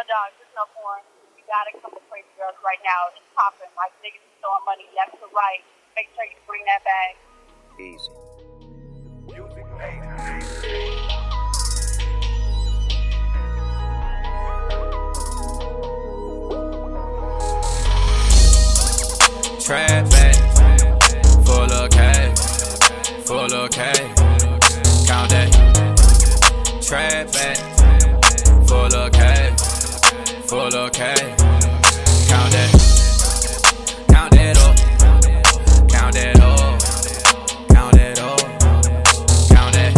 Yo, dog, there's no porn. You gotta come to Crazy Girls right now. It's popping. Like, niggas is throwing money left to right. Make sure you bring that bag. Easy. Trap back, full of cash, full of cash. Count that. Trap back, full of cash, full of cash. Count that. Count that up. Count that up. Count that up. Count that.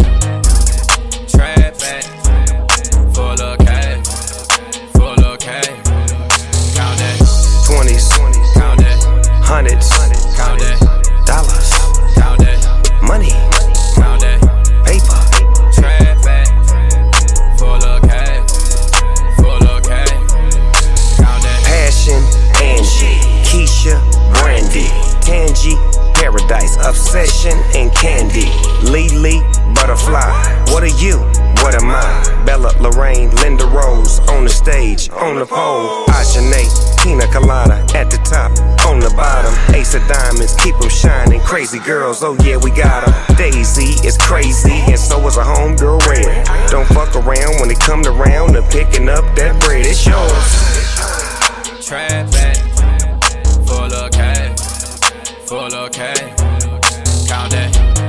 Trap back, full of cash, full of cash. Count that. 20s, Count that. hundreds, Count that. dollars, Count that. money, Count that. paper, Trap back, full of cash, full of cash. Count that. passion, Angie, Keisha, Brandy, Tangy, Paradise, Obsession, and Candy, Lily, Butterfly. What are you? What am I? Bella, Lorraine, Linda Rose, on the stage, on the pole. Ajane, Pina Colada, at the top, on the bottom. Ace of diamonds, keep them shining. Crazy girls, oh yeah, we got them. Daisy is crazy, and so is a homegirl Red. Don't fuck around when it come to round of picking up that bread. It's yours. Trap back, full of cash, full of cash. Count that.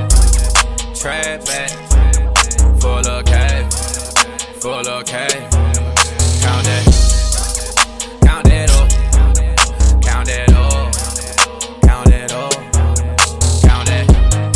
Trap back, full of cash, full of cash. Count that. Count that up. Count that up. Count that up. Count that.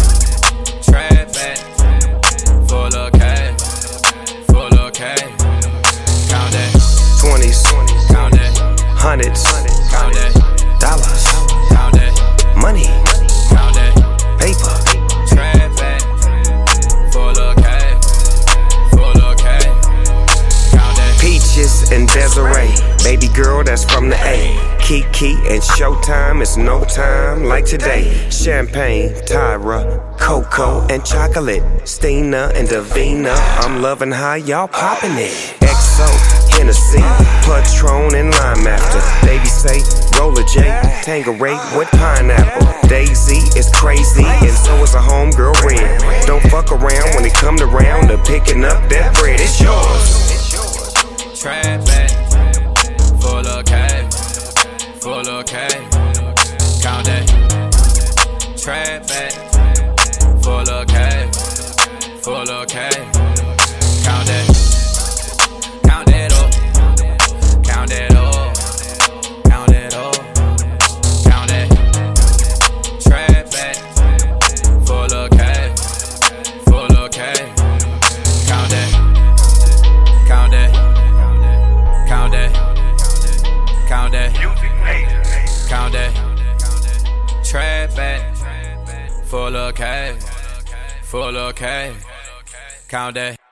Trap back, full of cash, full of cash. Count that. 20s, Count that. hundreds, Count that. dollars, Count that. money, Count that. paper, Trap back, full of cash, full of cash. Count that. Peaches and Desiree, baby girl that's from the A. Kiki and Showtime, it's no time like today. Champagne, Tyra, Coco and Chocolate, Stina and Davina. I'm loving how y'all poppin' it. XO, Hennessy, Patron and Lime After. Baby say, Roller J, Tangeray with pineapple. Daisy is crazy and so is a homegirl Red. Don't fuck around when it come to round of picking up that bread. It's yours. Trap back, full of cash, full of cash. Count that. Trap back, full of cash, full of cash. Count that. Count that up. Count that up. Count that up. Count that. Trap back, full of cash, full of cash. Count that. Count that. Count that. Count that. Count that. Trap back, full of cash, full of cash. Count that.